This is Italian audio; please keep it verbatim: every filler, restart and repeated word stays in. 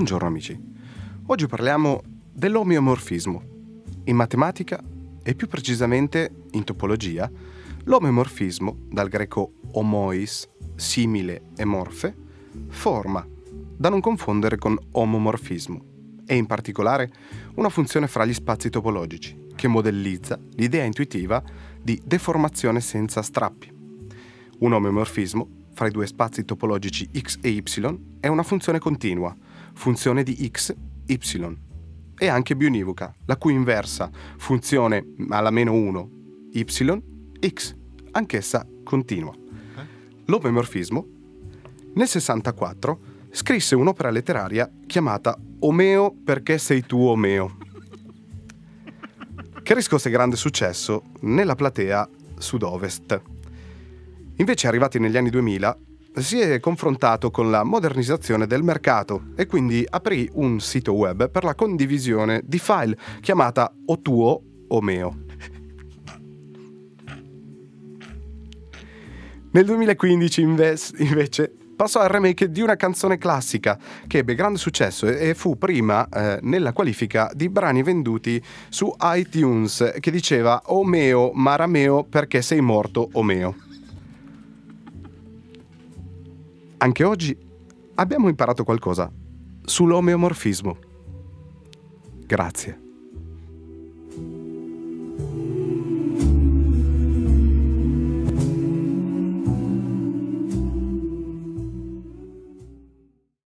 Buongiorno amici, oggi parliamo dell'omeomorfismo. In matematica e più precisamente in topologia, l'omeomorfismo, dal greco homois, simile e morfe, forma, da non confondere con omomorfismo, e in particolare una funzione fra gli spazi topologici, che modellizza l'idea intuitiva di deformazione senza strappi. Un omeomorfismo fra i due spazi topologici x e y è una funzione continua, funzione di x, y, e anche biunivoca, la cui inversa, funzione alla meno uno, y, x, anch'essa continua. L'omeomorfismo, nel sessantaquattro, scrisse un'opera letteraria chiamata Omeo perché sei tu Omeo, che riscosse grande successo nella platea sud-ovest. Invece, arrivati negli anni duemila, si è confrontato con la modernizzazione del mercato e quindi aprì un sito web per la condivisione di file chiamata O Tuo Omeo. Nel duemilaquindici inves- invece passò al remake di una canzone classica che ebbe grande successo e fu prima eh, nella qualifica di brani venduti su iTunes, che diceva Omeo marameo perché sei morto Omeo. Anche oggi abbiamo imparato qualcosa sull'omeomorfismo. Grazie.